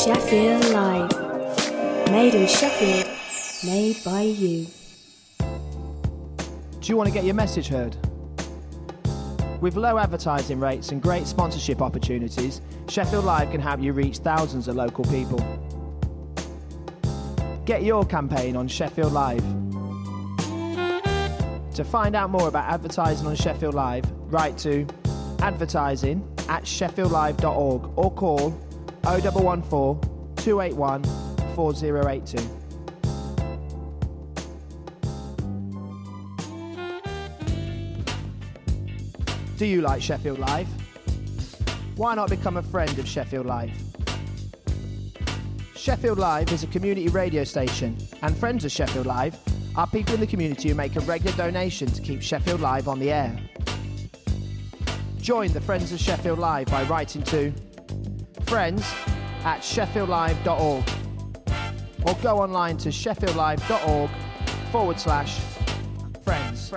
Sheffield Live. Made in Sheffield, made by you. Do you want to get your message heard? With low advertising rates and great sponsorship opportunities, Sheffield Live can help you reach thousands of local people. Get your campaign on Sheffield Live. To find out more about advertising on Sheffield Live, write to advertising@sheffieldlive.org or call 0114 281 4082. Do you like Sheffield Live? Why not become a friend of Sheffield Live? Sheffield Live is a community radio station, and friends of Sheffield Live are people in the community who make a regular donation to keep Sheffield Live on the air. Join the Friends of Sheffield Live by writing to friends@sheffieldlive.org or go online to sheffieldlive.org/friends.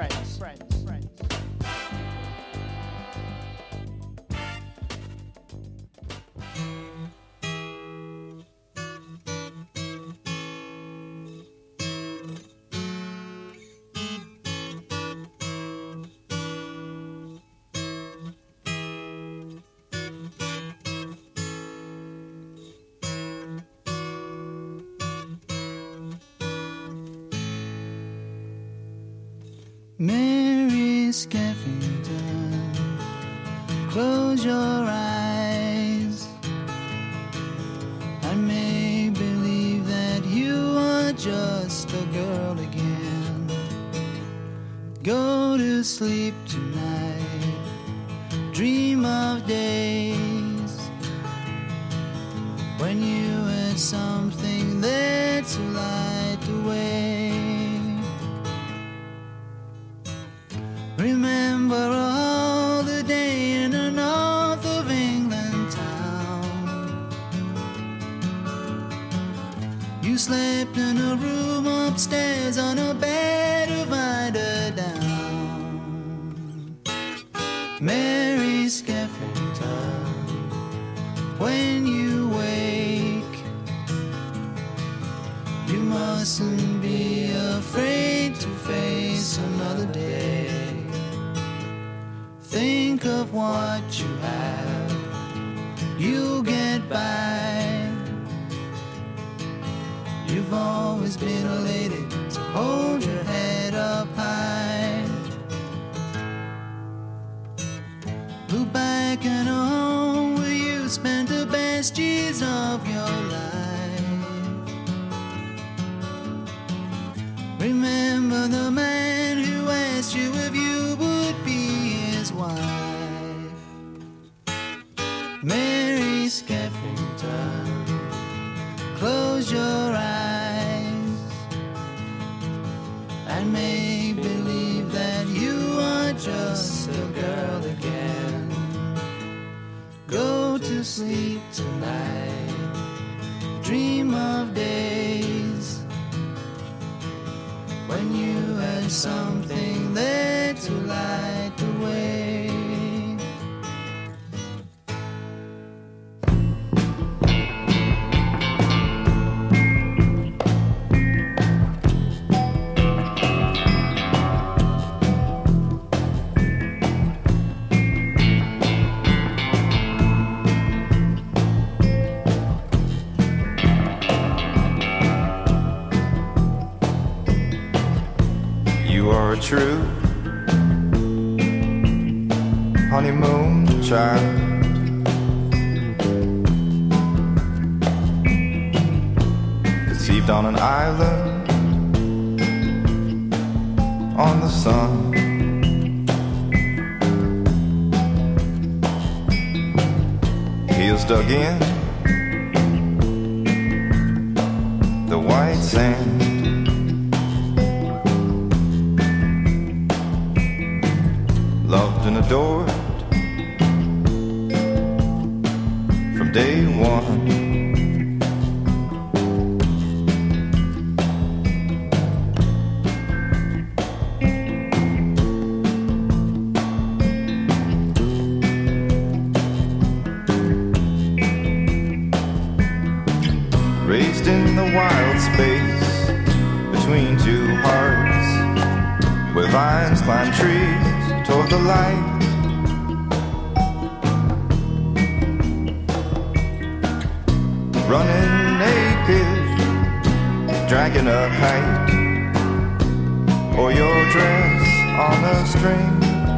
Mary Skeffington, close your eyes and make believe that you are just a girl again. Go to sleep tonight, dream of days when you had something there to light the way. Remember all the day in a north of England town. You slept in a room upstairs on a bed of eiderdown. Mary Skeffington, when you wake, you mustn't be afraid to face another day. Think of what you have, you'll get by. You've always been a lady, so hold your head up high. Look back at a home where you spent the best years of your life. Remember the man who asked you if you would be wife. Mary Skeffington, close your eyes and make believe that you are just a girl again. Go to sleep tonight, dream of days when you had something there to light the way. You are a true honeymoon child, conceived on an island on the sun. Heels dug in the white sand, loved and adored from day one. raised in the wild space between two hearts, where vines climb trees toward the light. Running naked, dragging a kite, or your dress on a string.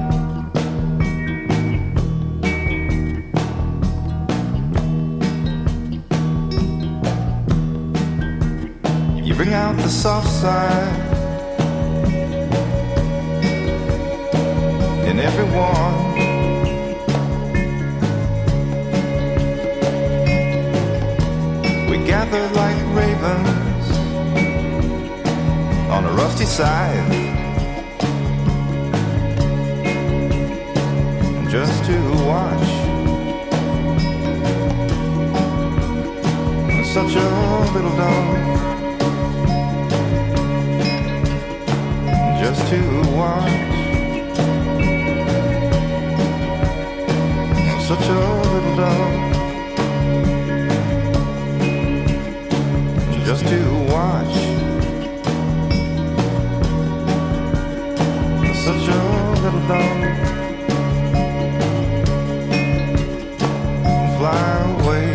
You bring out the soft side in everyone. We gather like ravens on a rusty side, just to watch such a little dog, just to watch such a little dog, just to watch such a little dog fly away.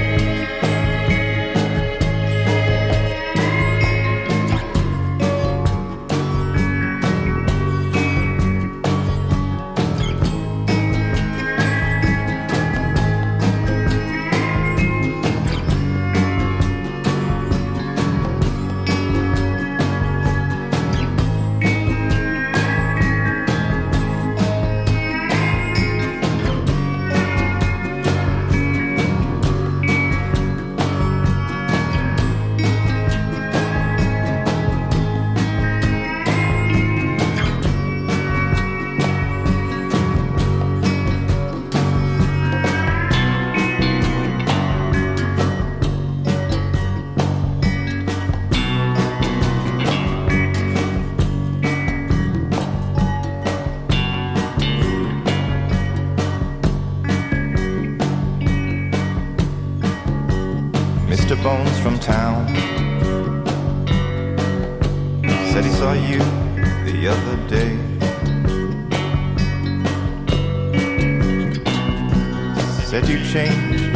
Mr. Bones from town said he saw you the other day. Said you changed,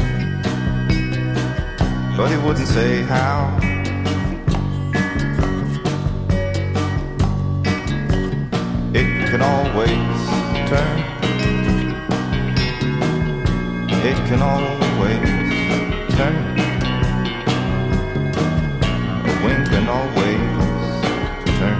but he wouldn't say how. It can always turn. It can always turn. Wind can always turn.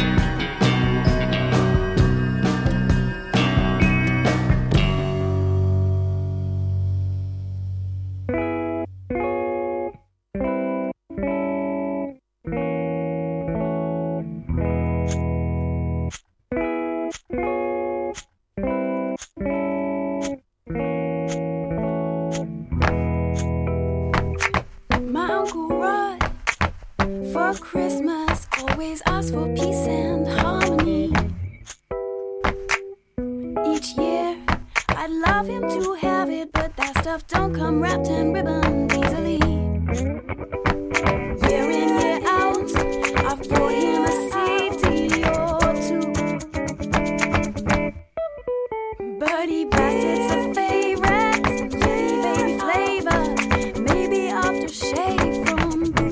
My Uncle Rod, for Christmas, always ask for peace and harmony. Each year, I'd love him to have it, but that stuff don't come wrapped in ribbons easily. Year in, year out, I've brought him a CD or two, but he bastards a favorite, jelly baby flavor, maybe aftershave from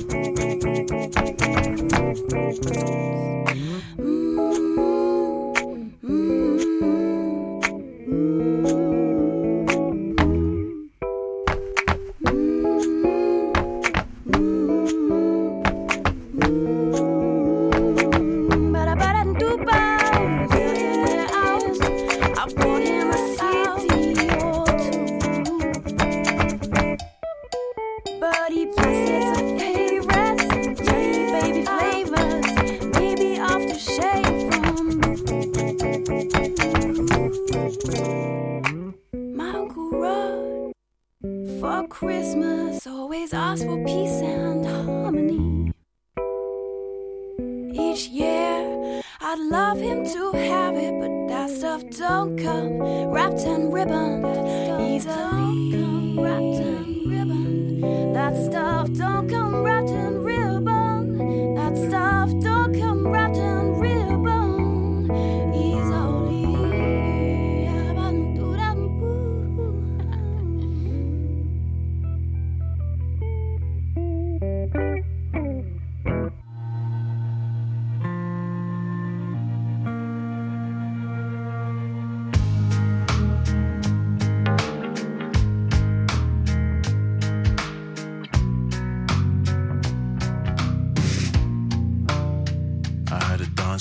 Christmas, always ask for peace and harmony. Each year, I'd love him to have it, but that stuff don't come wrapped in ribbon easily. That stuff don't come wrapped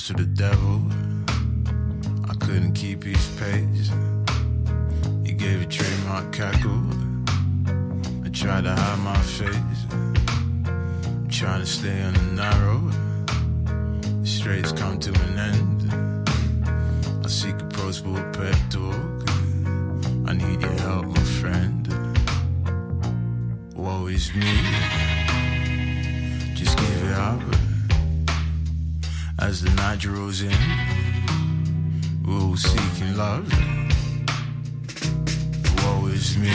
dance with the devil. I couldn't keep his pace. He gave a trademark cackle. I tried to hide my face. I'm trying to stay on the narrow. The straight's come to an end. I seek approachable pep talk. I need your help, my friend. Woe is me. Just give it up. As the night draws in, we're all seeking love. Woe is me.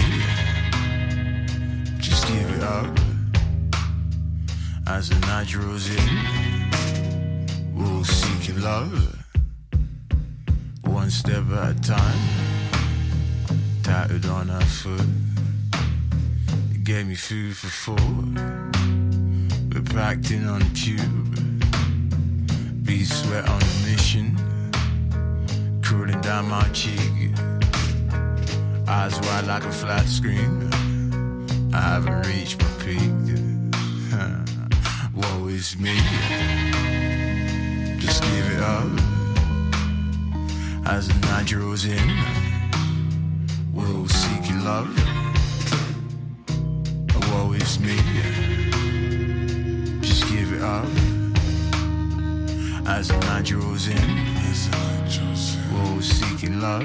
Just give it up. As the night draws in, we're all seeking love. One step at a time, tattooed on her foot. It gave me food for thought. We're packed in on the tube. Bees sweat on a mission, cooling down my cheek. Eyes wide like a flat screen. I haven't reached my peak. Woe is me. Just give it up. As the night draws in, we're all seeking love. Woe is me. Just give it up. As the night draws in, we're all seeking love.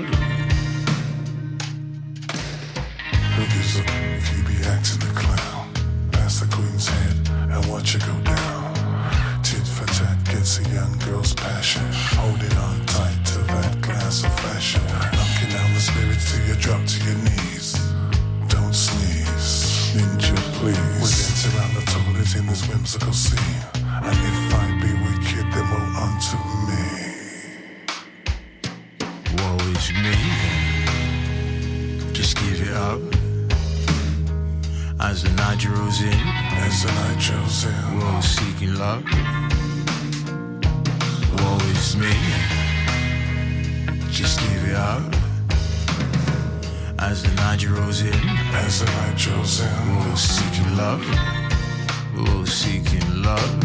Who gives up if you be acting a clown? Pass the queen's head and watch it go down. Tit for tat gets a young girl's passion. Holding on tight to that glass of fashion. Knocking down the spirits till you drop to your knees. Don't sneeze, ninja please. We dance around the toilet in this whimsical scene. And if I be wicked, then woe unto me. Woe is me. Just give it up. As the night draws in, we're all seeking love. Woe is me. Just give it up. As the night draws in, we're all seeking love. We're all seeking love.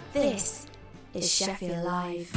This is Sheffield Live.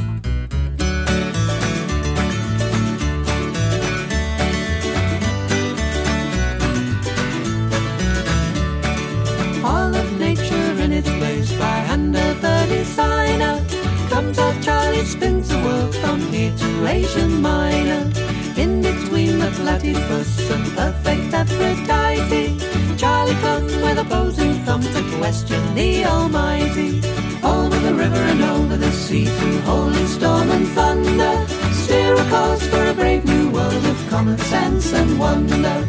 All of nature in its place by hand of the designer. Comes out Charlie, spins the world from here to Asian Minor. In between the platypus and perfect Aphrodite, Charlie come with opposing thumb to question the Almighty. Over the river and over the sea, through holy storm and thunder, steer a course for a brave new world of common sense and wonder.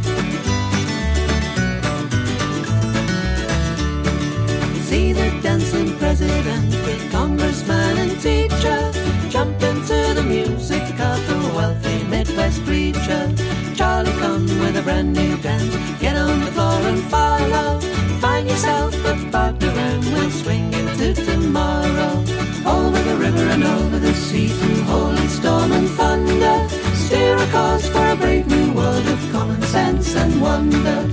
See the dancing president, the congressman and teacher jump into the music of the wealthy Midwest preacher. Charlie come with a brand new dance, get on the floor and follow. Find yourself a partner and we'll swing into tomorrow. Over the river and over the sea, through holy storm and thunder, steer a course for a brave new world of common sense and wonder.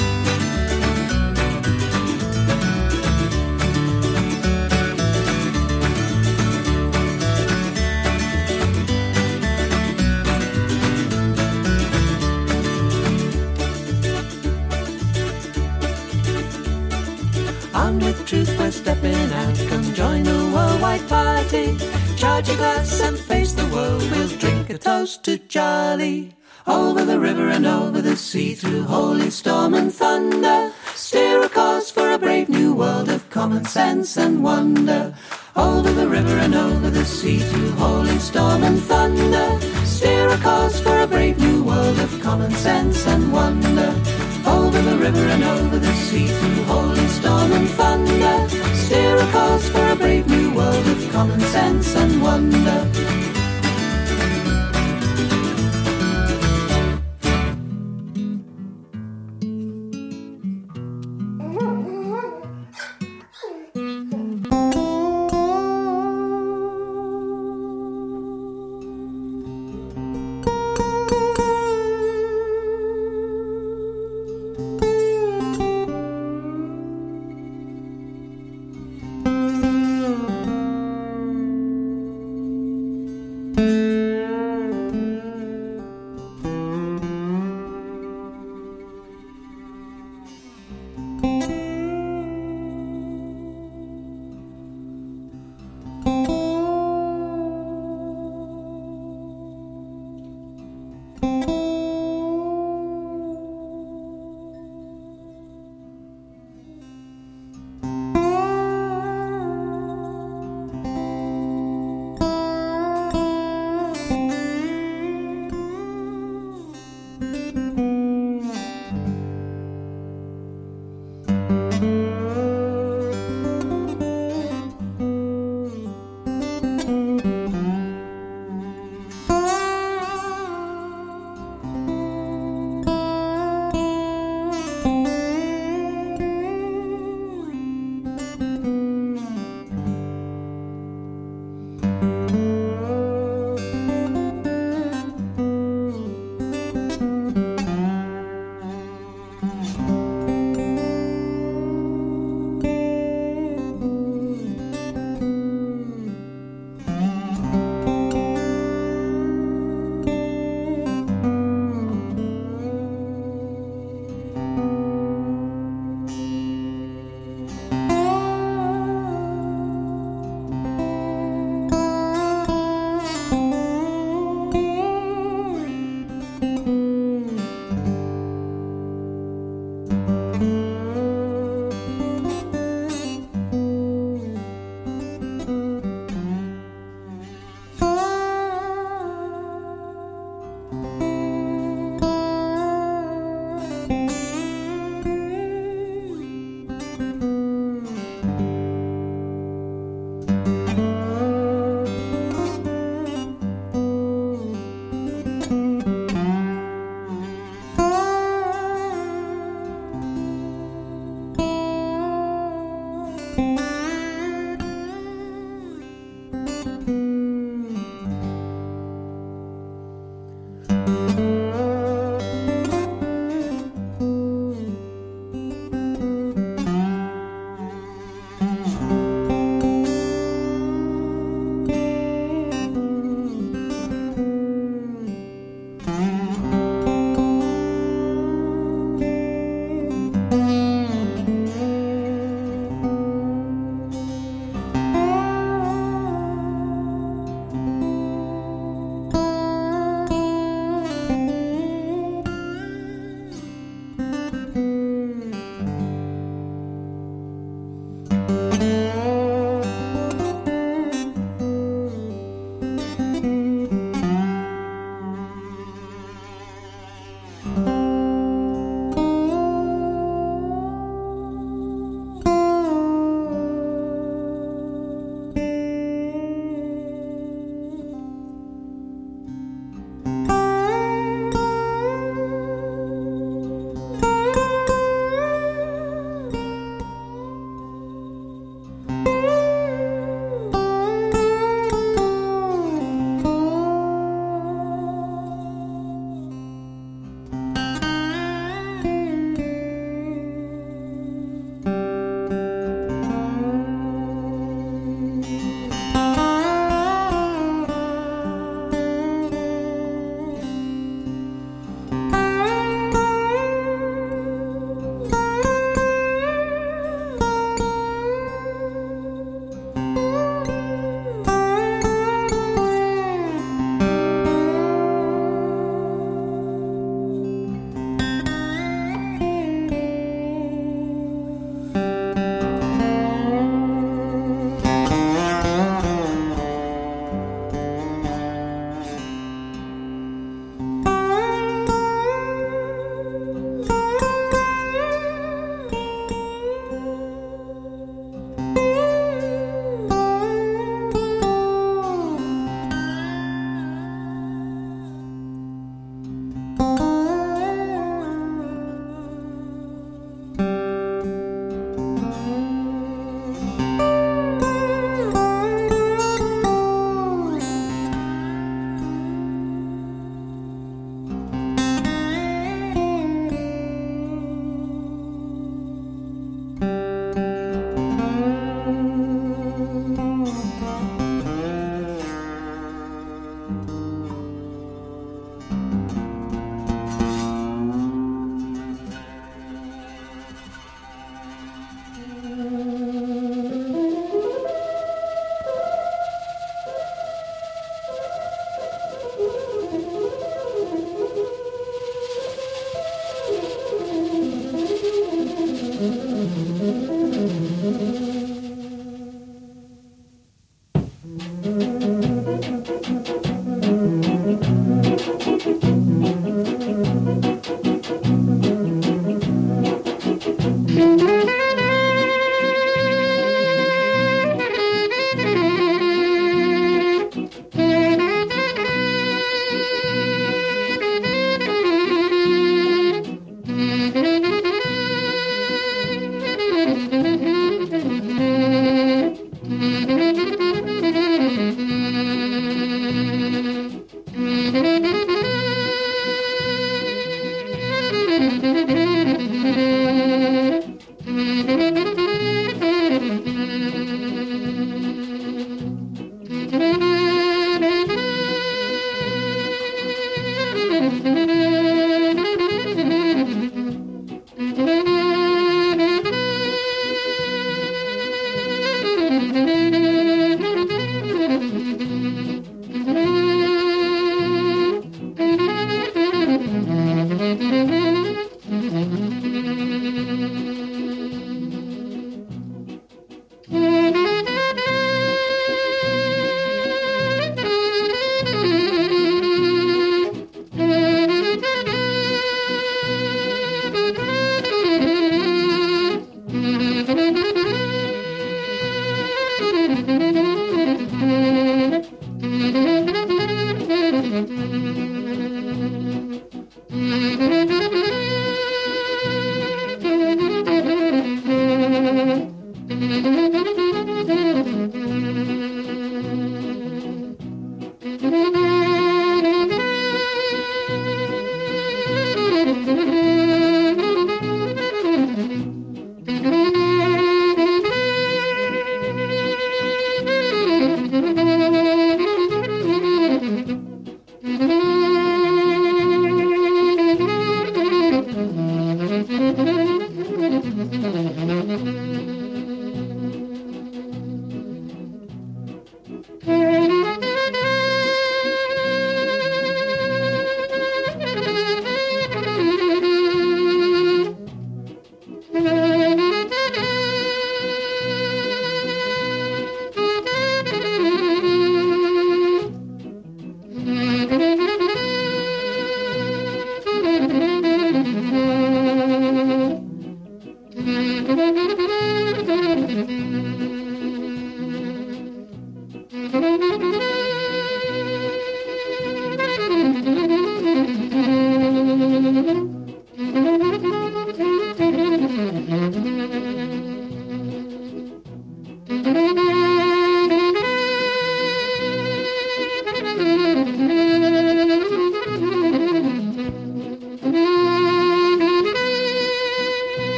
Armed with truth, we're stepping out. Come join the worldwide party. Charge your glass and face the world. We'll drink a toast to Charlie. Over the river and over the sea, through holy storm and thunder, steer a course for a brave new world of common sense and wonder. Over the river and over the sea, through holy storm and thunder, steer a course for a brave new world of common sense and wonder. Over the river and over the sea, through holy storm and thunder, steer a course for a brave new world of common sense and wonder.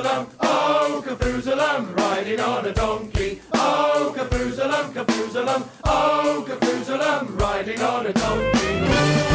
Kafoozalum, oh Kafoozalum, riding on a donkey. Oh Kafoozalum, Kafoozalum, oh Kafoozalum, riding on a donkey.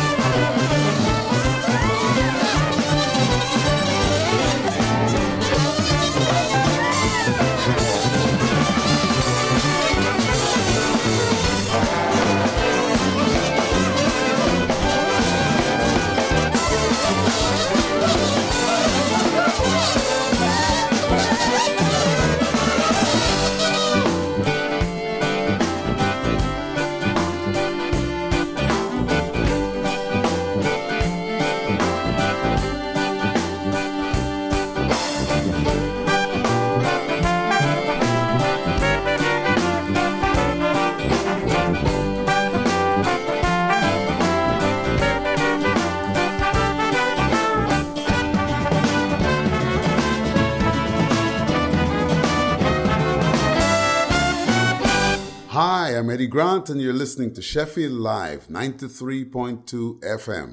Hi, I'm Eddie Grant, and you're listening to Sheffield Live, 93.2 FM.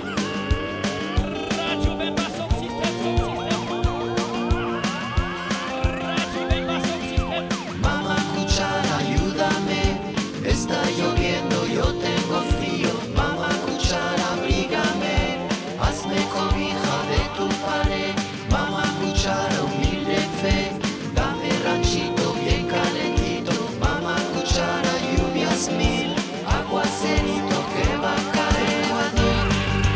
Mamá cuchara, ayúdame, está lloviendo, yo tengo frío. Mamá cuchara, abrígame, hazme cobija de tu pared. Mamá cuchara, humilde fe, dame ranchito bien calentito. Mamá cuchara, lluvias mil, aguacerito que va a caer.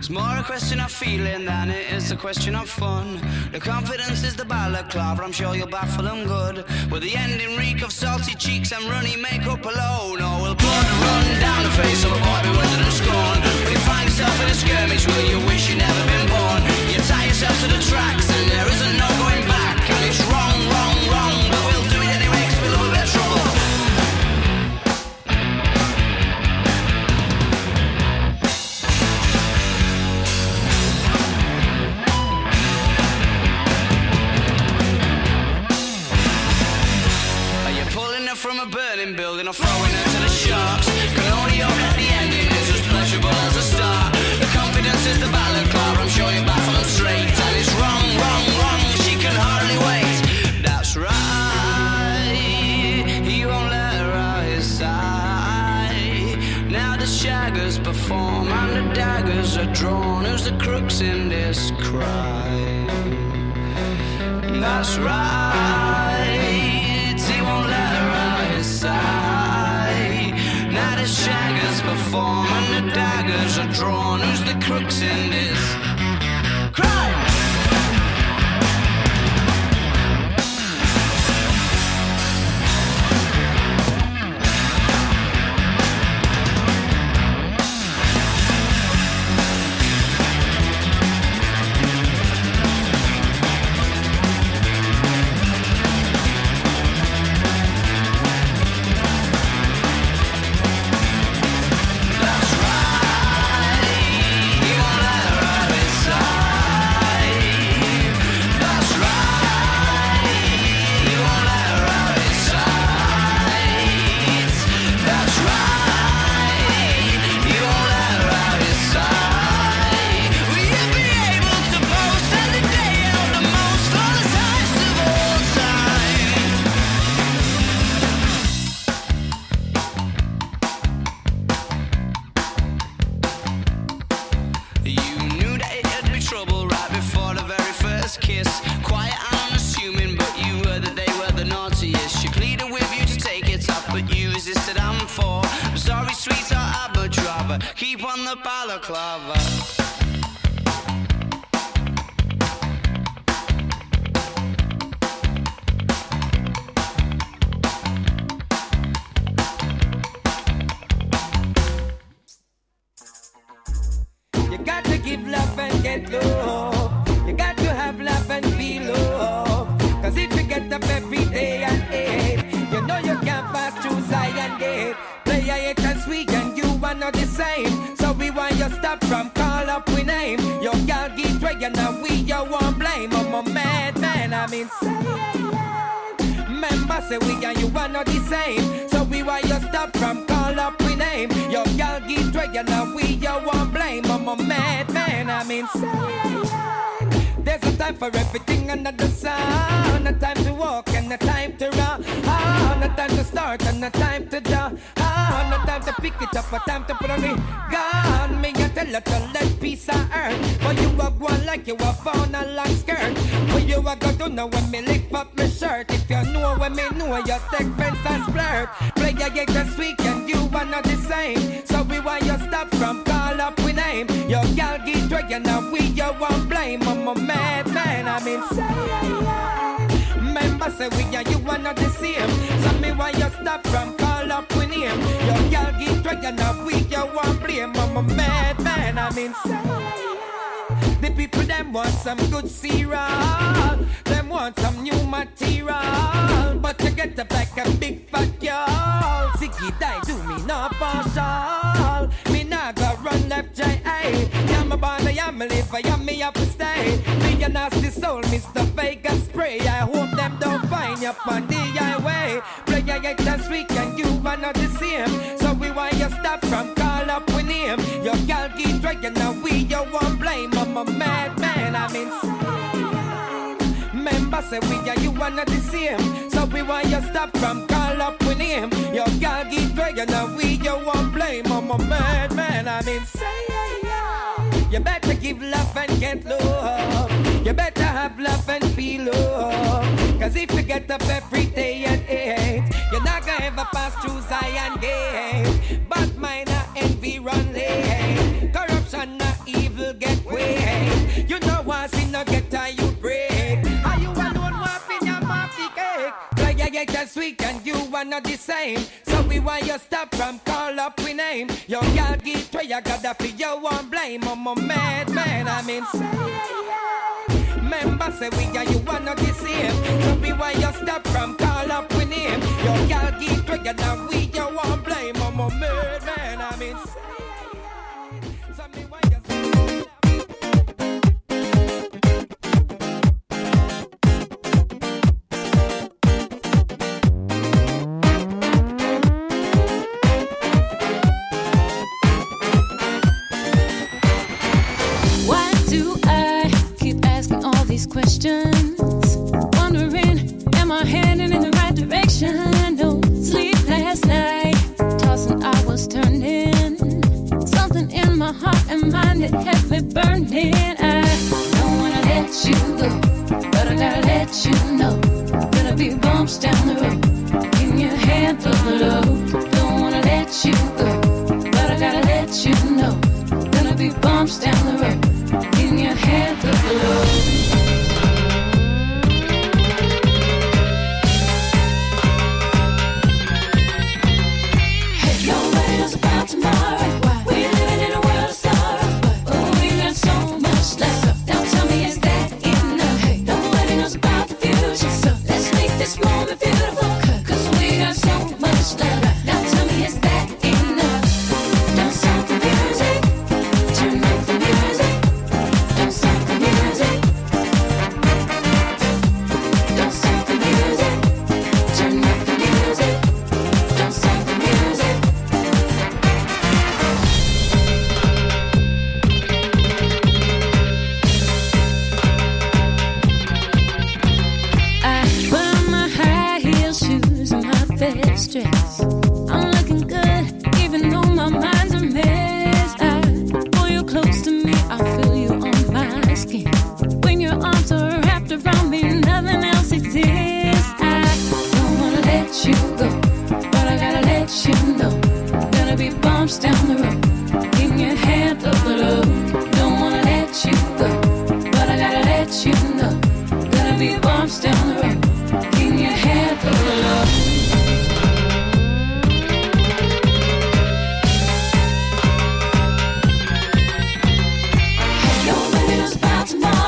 It's more a question of feeling than it is a question of fun. The confidence is the balaclava, I'm sure you'll baffle them good. With the ending reek of salty cheeks and runny makeup alone. Oh, will blood run down the face of a boy bewildered and scorned? Will you find yourself in a skirmish? Will you wish you'd never been born? You tie yourself to the tracks and there isn't no going back. And it's wrong, wrong, wrong, but we'll do it anyway 'cause we love a bit of trouble. From a burning building or throwing her to the sharks. Can only hope that the ending is as pleasurable as the start. The confidence is the balaclava, I'm sure you baffle them straight. And it's wrong, wrong, wrong, she can hardly wait. That's right, he won't let her out his side. Now the shaggers perform and the daggers are drawn. Who's the crooks in this crime? That's right, he won't let her out his side. Now the shaggers perform and the daggers are drawn. Who's the crooks in this crime? Keep on the balaclava. You got to give love and get love. You got to have love and feel love. 'Cause if you get up every day and hate, you know you can't pass through Zion Gate. Play it as we and you are not the same. So we want you stop from call up we name. Your girl get dragging and we you won't blame. I'm a madman, I'm insane. Remember say we and you are not the same. So we want you stop from call up we name. Your girl get dragging and we you won't blame. I'm a madman, I'm insane. There's a time for everything under the sun. A time to walk and a time to run. A time to start and a time to jump. A time to pick it up, a time to put on it. God, me I tell you to let peace on earth. But you are going like you are found a long skirt. What you are going to know when me lift up my shirt. If you know when me know, you take fence and flirt. Play a game this weekend, you are not the same. So we want you stop from call up we name. Your girl get dragging and we you won't blame. I'm a madman, I'm insane. Remember say we and you are not the same. So me want you stop from call up we name. Your girl get dragging and we you won't blame. I'm a madman, I'm insane. The people them want some good cereal. Them want some new material. But you get a back a big fat girl. Ziggy die do me no partial. Me nah go run left J.A. Yeah, my bond, I am a liver, yeah, me up to stay. Be a nasty soul, Mr. Vegas spray. I hope them don't find you on the highway. Play a get this weekend, you are not the same. So we want you stop from call up with him. Your girl get dragging, now we you won't blame. I'm a madman, I'm insane. Remember say we and you are not the same. So we want you stop from call up with him. Your girl get dragging, now we you won't blame. I'm a madman, I'm insane. You better give love and get love. You better have love and feel love. Cause if you get up every day at 8, you're not gonna ever pass through Zion Gate. But minor envy run late. Corruption not evil get way. You know what's in no get how you break. Are you alone whopping your muffy cake? Play you get just sweet and you are not the same. So we want you stop from call up we name. Your girl get where you gotta feel you won't blame. I'm a madman, I'm insane. Remember say we and you are not the same. So we want you stop from call up we name. Your girl get where you now we you won't blame. I'm a madman, I'm insane. So me want you questions, wondering, am I heading in the right direction? No sleep last night, tossing I was turning. Something in my heart and mind that had me burning. I don't wanna let you go, but I gotta let you know. Gonna be bumps down the road, can you handle the load? Don't wanna let you go, but I gotta let you know. Gonna be bumps down the road, can you handle the load? Tomorrow, we're living in a world of sorrow, but we got so much left. Now tell me, is that enough? Hey, nobody knows about the future, so let's make this moment beautiful. Cause we got so much left. Now tell me, is that enough? Don't stop the music, turn up the music. Don't stop the music. Don't stop the music, turn up the music. Don't stop the music. Best dress. I'm looking good, even though my mind's a mess. I pull you close to me, I feel you on my skin. When your arms are wrapped around me, nothing else exists. I don't wanna let you go, but I gotta let you know. Gonna be bumps down the road, can you handle the load? Don't wanna let you go, but I gotta let you know. Gonna be bumps down the road, can you handle the load? Tomorrow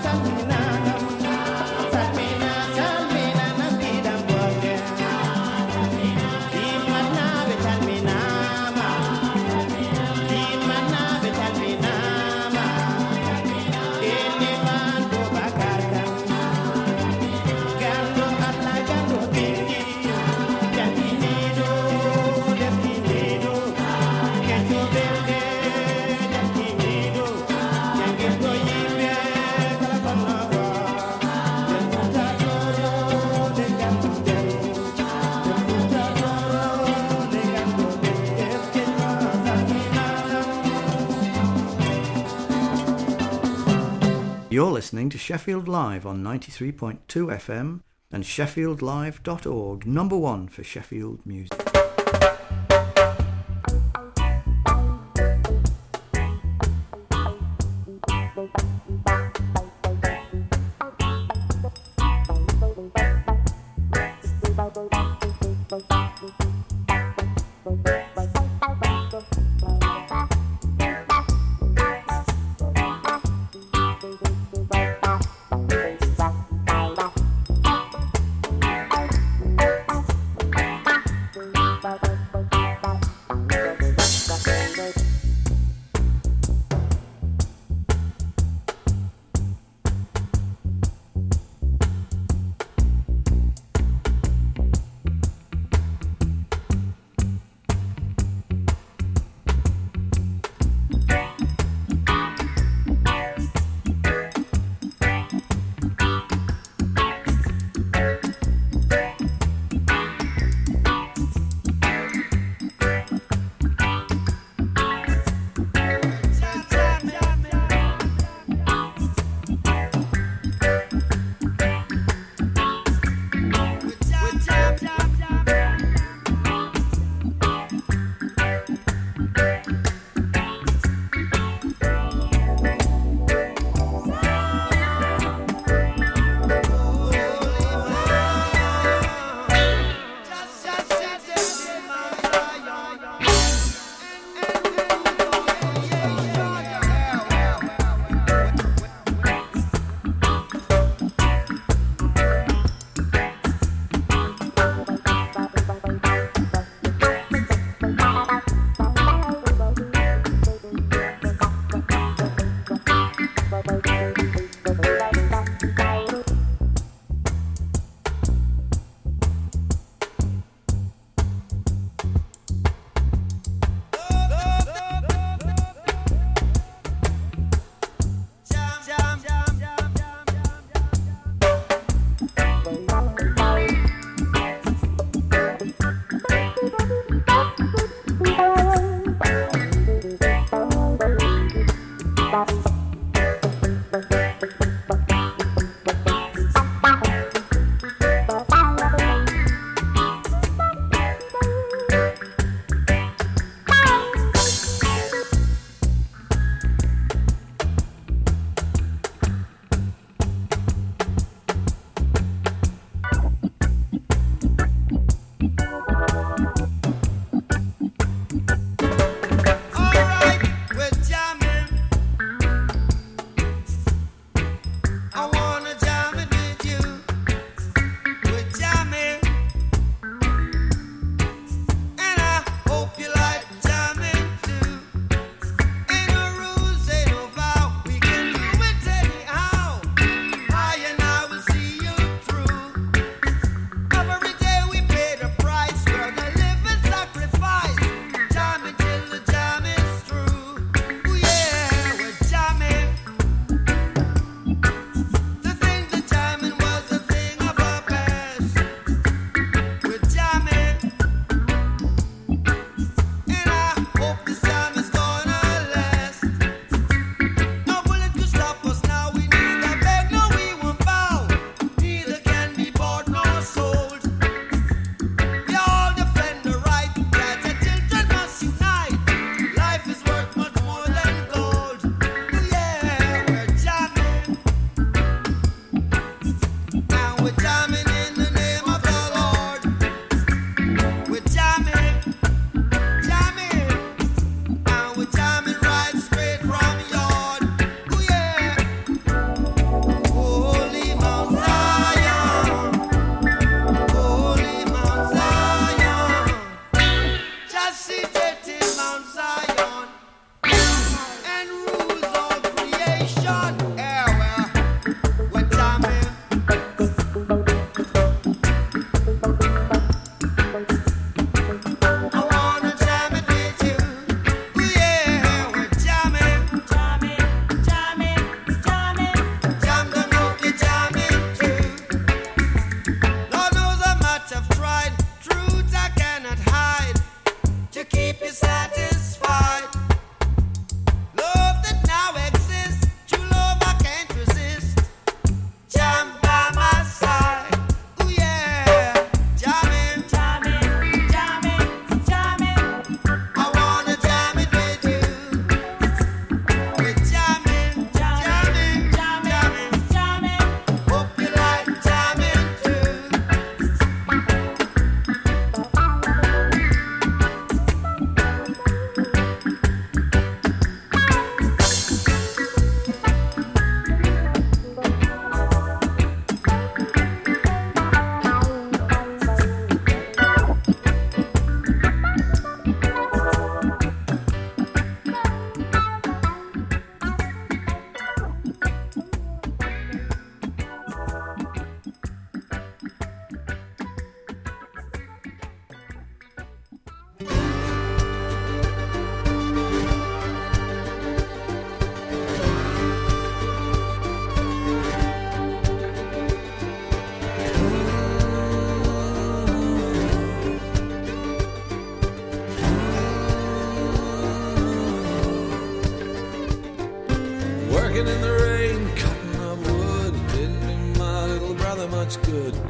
You're listening to Sheffield Live on 93.2 FM and sheffieldlive.org, number one for Sheffield music.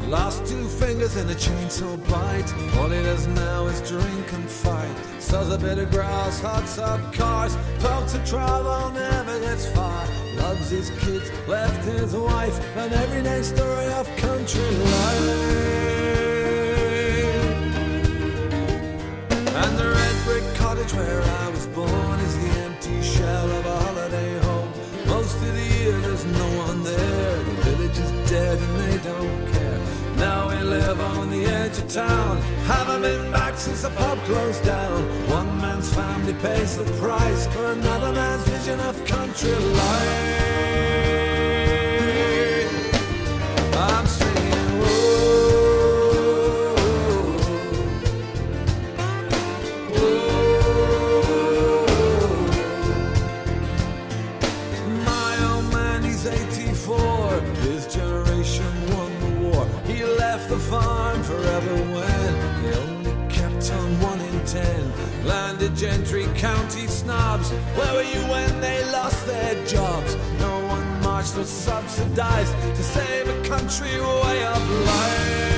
Lost 2 fingers in a chainsaw bite. All he does now is drink and fight. Sells a bit of grass, hots up cars. Talks to travel, never gets far. Loves his kids, left his wife. An everyday story of country life. And the red brick cottage where I was born is the empty shell of a holiday home. Most of the year there's no one there. The village is dead and they don't care. Now we live on the edge of town. Haven't been back since the pub closed down. One man's family pays the price for another man's vision of country life. I'm singing, whoa. The farm forever when they only kept on 1 in 10. Landed gentry, county snobs. Where were you when they lost their jobs? No one marched or subsidized to save a country way of life.